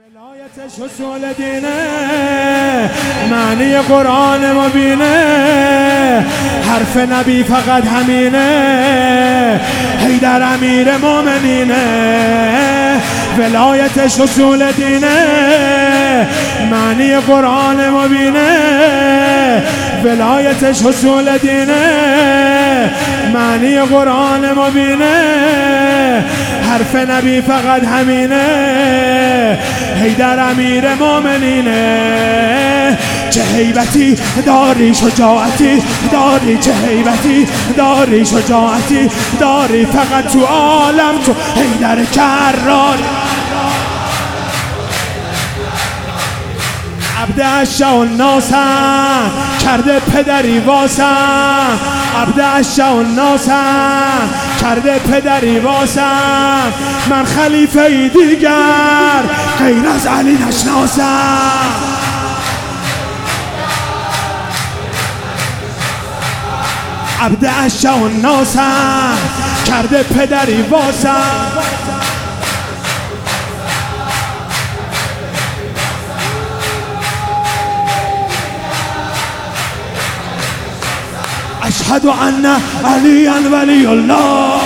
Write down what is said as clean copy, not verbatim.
ولایتش حصول دینه، معنی قرآن مبینه، حرف نبی فقط همینه، حیدر امیر مومنینه. ولایتش حصول دینه، معنی قرآن مبینه، ولایتش حصول دینه، معنی قرآن مبینه، حرف نبی فقط همینه، حیدر امیر مومنینه. چه هیبتی داری، شجاعتی داری، چه هیبتی داری، شجاعتی داری، فقط تو عالم تو حیدر کرار. عبد اشع الناسم کرده پدری واسم، عبد اشع الناسم کرده پدری واسم، من خلیفه ای دیگر غیر از علی نشناسم. عبد اشع الناسم کرده پدری واسم، اشهد ان علی ولی الله.